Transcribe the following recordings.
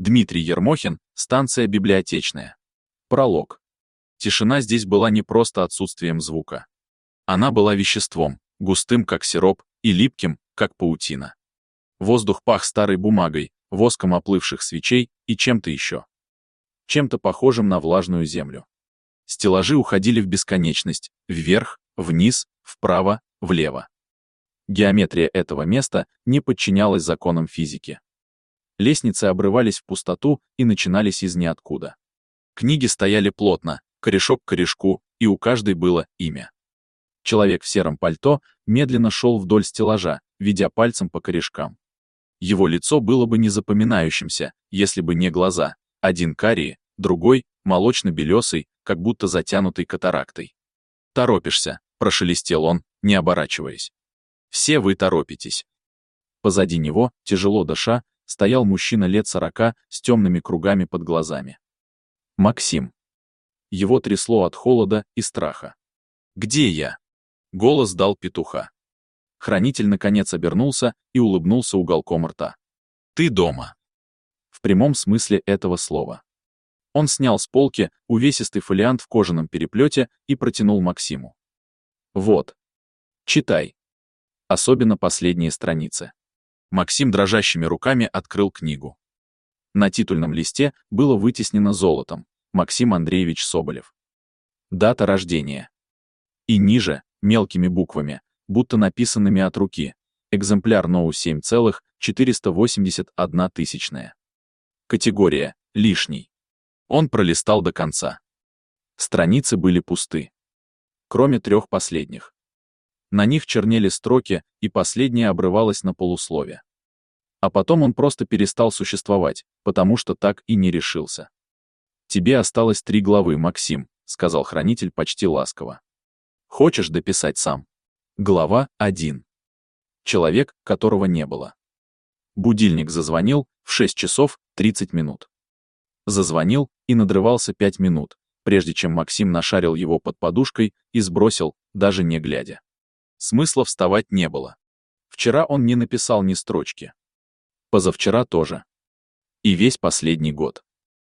Дмитрий Ермохин, станция Библиотечная. Пролог. Тишина здесь была не просто отсутствием звука. Она была веществом, густым, как сироп, и липким, как паутина. Воздух пах старой бумагой, воском оплывших свечей и чем-то еще. Чем-то похожим на влажную землю. Стеллажи уходили в бесконечность, вверх, вниз, вправо, влево. Геометрия этого места не подчинялась законам физики. Лестницы обрывались в пустоту и начинались из ниоткуда. Книги стояли плотно, корешок к корешку, и у каждой было имя. Человек в сером пальто медленно шел вдоль стеллажа, ведя пальцем по корешкам. Его лицо было бы незапоминающимся, если бы не глаза, один карие, другой молочно-белесый, как будто затянутый катарактой. «Торопишься», — прошелестел он, не оборачиваясь. «Все вы торопитесь». Позади него, тяжело дыша, стоял мужчина лет 40 с темными кругами под глазами. Максим. Его трясло от холода и страха. «Где я?» — голос дал петуха. Хранитель наконец обернулся и улыбнулся уголком рта. «Ты дома». В прямом смысле этого слова. Он снял с полки увесистый фолиант в кожаном переплете и протянул Максиму. «Вот. Читай. Особенно последние страницы». Максим дрожащими руками открыл книгу. На титульном листе было вытеснено золотом: Максим Андреевич Соболев. Дата рождения. И ниже, мелкими буквами, будто написанными от руки, экземпляр ноу 7,481 тысячная. Категория «Лишний». Он пролистал до конца. Страницы были пусты. Кроме 3 последних. На них чернели строки, и последняя обрывалась на полуслове. А потом он просто перестал существовать, потому что так и не решился. «Тебе осталось 3 главы, Максим», — сказал хранитель почти ласково. «Хочешь дописать сам?» Глава 1. Человек, которого не было. Будильник зазвонил в 6 часов 30 минут. Зазвонил и надрывался 5 минут, прежде чем Максим нашарил его под подушкой и сбросил, даже не глядя. Смысла вставать не было. Вчера он не написал ни строчки. Позавчера тоже. И весь последний год.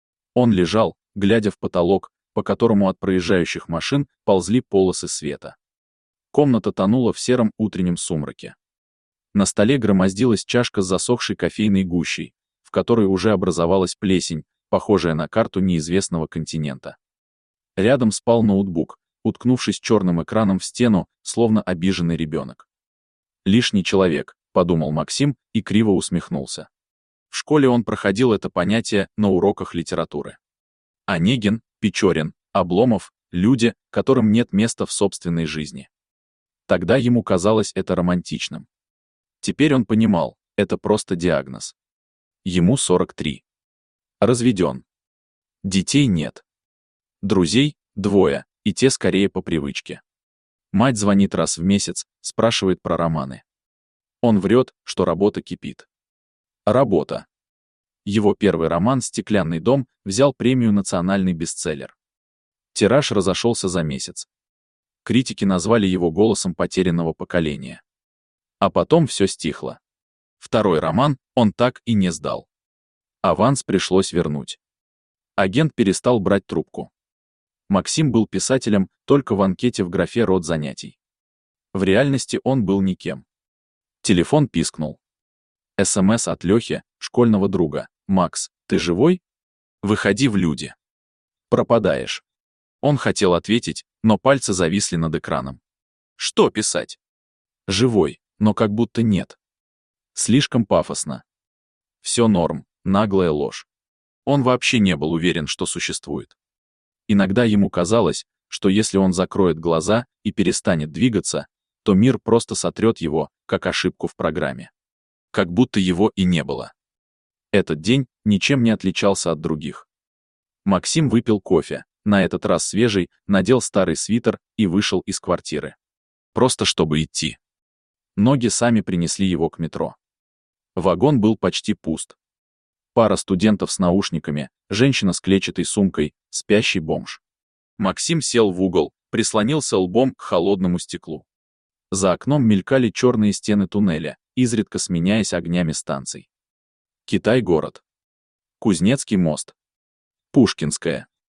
Он лежал, глядя в потолок, по которому от проезжающих машин ползли полосы света. Комната тонула в сером утреннем сумраке. На столе громоздилась чашка с засохшей кофейной гущей, в которой уже образовалась плесень, похожая на карту неизвестного континента. Рядом спал ноутбук, уткнувшись черным экраном в стену, словно обиженный ребенок. «Лишний человек», — подумал Максим и криво усмехнулся. В школе он проходил это понятие на уроках литературы. Онегин, Печорин, Обломов — люди, которым нет места в собственной жизни. Тогда ему казалось это романтичным. Теперь он понимал, это просто диагноз. Ему 43. Разведен. Детей нет. Друзей 2, и те скорее по привычке. Мать звонит раз в месяц, спрашивает про романы. Он врет, что работа кипит. Работа. Его первый роман «Стеклянный дом» взял премию «Национальный бестселлер». Тираж разошелся за месяц. Критики назвали его голосом потерянного поколения. А потом все стихло. Второй роман он так и не сдал. Аванс пришлось вернуть. Агент перестал брать трубку. Максим был писателем только в анкете в графе «Род занятий». В реальности он был никем. Телефон пискнул. СМС от Лёхи, школьного друга. «Макс, ты живой? Выходи в люди. Пропадаешь». Он хотел ответить, но пальцы зависли над экраном. Что писать? Живой, но как будто нет. Слишком пафосно. Все норм, наглая ложь. Он вообще не был уверен, что существует. Иногда ему казалось, что если он закроет глаза и перестанет двигаться, то мир просто сотрет его, как ошибку в программе. Как будто его и не было. Этот день ничем не отличался от других. Максим выпил кофе, на этот раз свежий, надел старый свитер и вышел из квартиры. Просто чтобы идти. Ноги сами принесли его к метро. Вагон был почти пуст. Пара студентов с наушниками, женщина с клетчатой сумкой, спящий бомж. Максим сел в угол, прислонился лбом к холодному стеклу. За окном мелькали черные стены туннеля, изредка сменяясь огнями станций. Китай-город. Кузнецкий мост. Пушкинская.